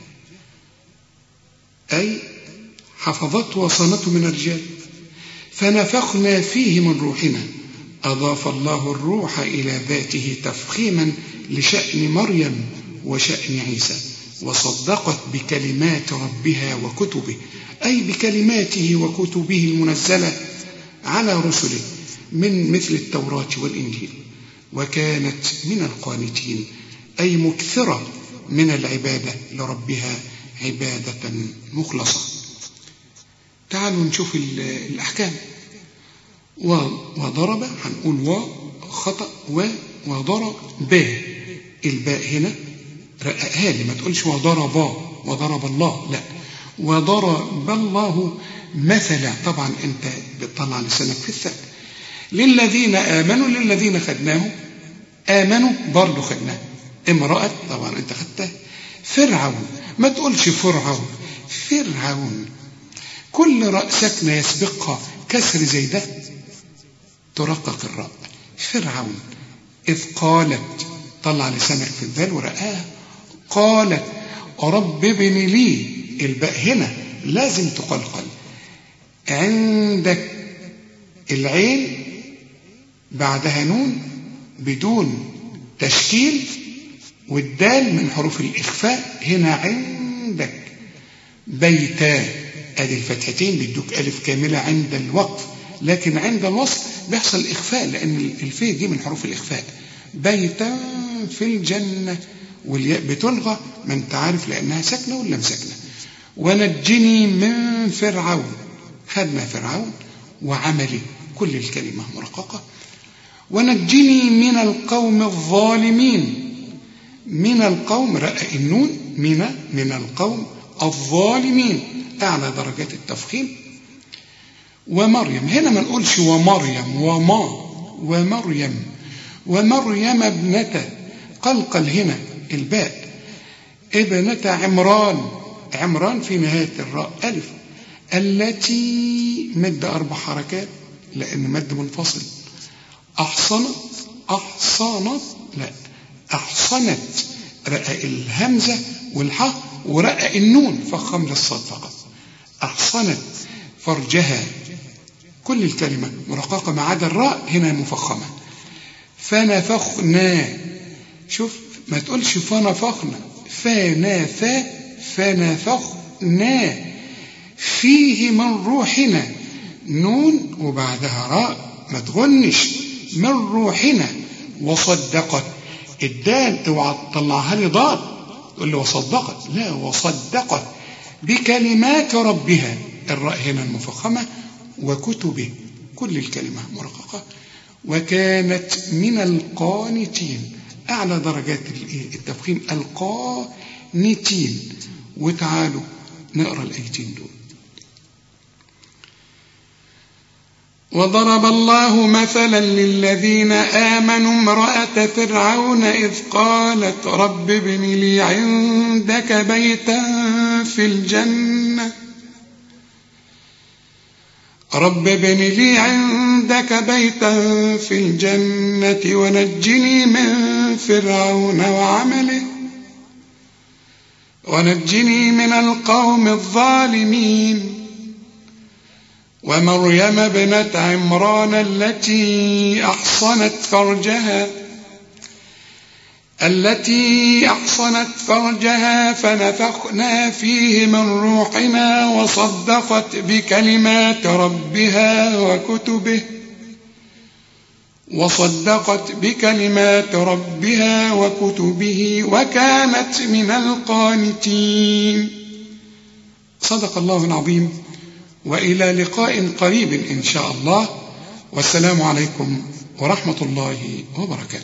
أي حفظته وصنته من الرجال فنفخنا فيه من روحنا. أضاف الله الروح إلى ذاته تفخيما لشأن مريم وشأن عيسى وصدقت بكلمات ربها وكتبه أي بكلماته وكتبه المنزلة على رسله من مثل التوراة والإنجيل وكانت من القانتين أي مكثرة من العبادة لربها عبادة مخلصة. تعالوا نشوف الأحكام. وضرب هنقول و خطأ و وضرب ب الباء هنا رققها لي ما تقولش وضرب وضرب الله لا وضرب الله مثلا، طبعا أنت بتطلع لسانك في الثاني، للذين آمنوا، للذين خدناه، آمنوا برضو خدناه، امرأة طبعا أنت خدتها، فرعون، ما تقولش فرعون، فرعون، كل راء ساكنة يسبقها كسر زي ده ترقق الراء. فرعون إذ قالت، طلع لسانك في الذال ورقاها، قالت رب ابن لي، الباء هنا لازم تقلقل، عندك العين بعدها نون بدون تشكيل، والدال من حروف الإخفاء، هنا عندك بيتا، ادي الفتحتين بيدوك ألف كاملة عند الوقف، لكن عند الوصل بيحصل إخفاء لأن الفاء دي من حروف الإخفاء. بيتا في الجنة، والياء بتلغى ما انت عارف لأنها ساكنة ولا مساكنة. ونجني من فرعون، خدنا فرعون وعمله، كل الكلمة مرققة. ونجني من القوم الظالمين، من القوم رأى النون، من من القوم الظالمين، أعلى درجات التفخيم. ومريم، هنا ما نقولش ومريم وما، ومريم، ومريم ابنة، قلقل هنا الباء، ابنة عمران، عمران في نهاية الراء ألف، التي مد أربع حركات لأن مد منفصل، أحصنت، أحصنت، لا أحصنت، رأى الهمزة والحاء ورأى النون فخم للصاد فقط، أحصنت فرجها، كل الكلمة مرققة ما عدا الراء هنا مفخمة. فنفخنا، شوف ما تقولش فنفخنا، فنفا، فنفخنا فيه من روحنا، نون وبعدها راء ما تغنش، من روحنا. وصدقت، الدال اوعى تطلعها لي ضاد تقول لي وصدقت، لا، وصدقت بكلمات ربها، الراء هنا المفخمة، وكتبه، كل الكلمة مرققة. وكانت من القانتين، أعلى درجات التفخيم القانتين. وتعالوا نقرأ الآيتين دول. وضرب الله مثلا للذين آمنوا امرأة فرعون إذ قالت رب ابن لي عندك بيتا في الجنة، رب ابن لي عندك بيتا في الجنة ونجني من فرعون وعمله ونجني من القوم الظالمين. ومريم ابنة عمران التي أحصنت فرجها التي أحصنت فرجها فنفخنا فيه من روحنا وصدقت بكلمات ربها وكتبه وصدقت بكلمات ربها وكتبه وكانت من القانتين. صدق الله العظيم، وإلى لقاء قريب إن شاء الله، والسلام عليكم ورحمة الله وبركاته.